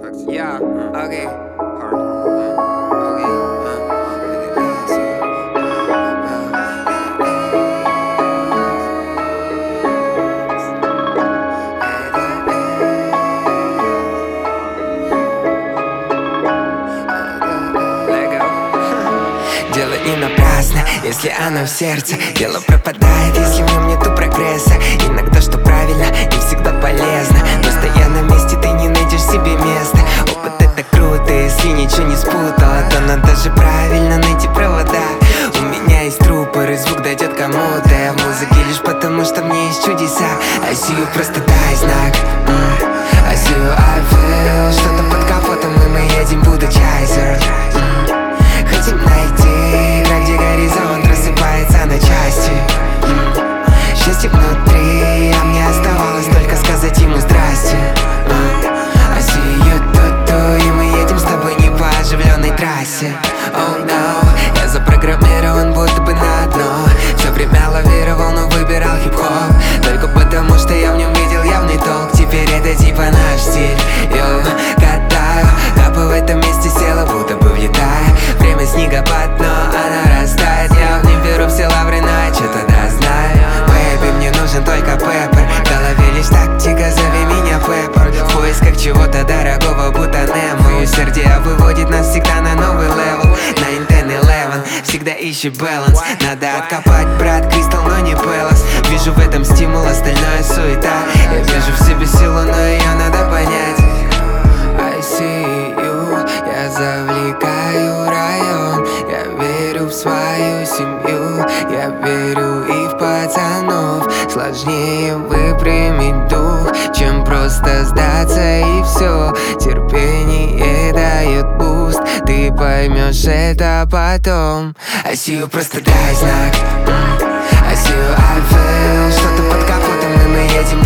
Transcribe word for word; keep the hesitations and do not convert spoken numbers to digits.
Yeah, okay. Дело не напрасно, если оно в сердце. Дело пропадает, если в нем нету прогресса. Иногда что правильно, не всегда полезно. Но стоя на месте, ты не найдешь себе места. Опыт это круто, если ничего не спутала, то надо же правильно найти провода. У меня есть рупор, и звук дойдет кому-то. Я в музыке лишь потому, что мне есть чудеса. I see you, просто дай знак. mm. I see you, I feel. Что-то под капотом, и мы едем, будучи айзер. Хотим найти край, где горизонт рассыпается на части. mm. Счастье внутри, а мне оставалось только сказать ему здрасте. mm. I see you, ту-ту, и мы едем с тобой не по оживленной трассе. Oh no, я запрограммирован будто бы на одно. Все время лавировал, но выбирал хип-хоп. Только потому, что я в нем видел явный толк. Теперь это типа наш стиль. Йоу, катаю, капа в этом месте села, будто бы влетая. Время снегопад, но она растает. Я в нем беру все лавры, но я что-то да знаю. Бэйби, мне нужен только пеппер. В голове лишь тактика, зови меня Пеппер. В поисках чего-то дорогого, будто Немо. Усердие выводит нас всегда на новый левел. Nine, ten, eleven, всегда ищи баланс. Надо откопать, брат, кристалл, но не пелос. Вижу в этом стимул, остальное суета. Я вижу в себе силу, но ее надо понять. I see you, я завлекаю район. Я верю в свою семью, я верю и в пацанов. Сложнее выпрямить дух, чем просто сдаться и все. Терпение дает буст, ты поймешь это потом. I see you, просто дай знак. mm. I see you, I feel. Что-то под капотом, и мы едем,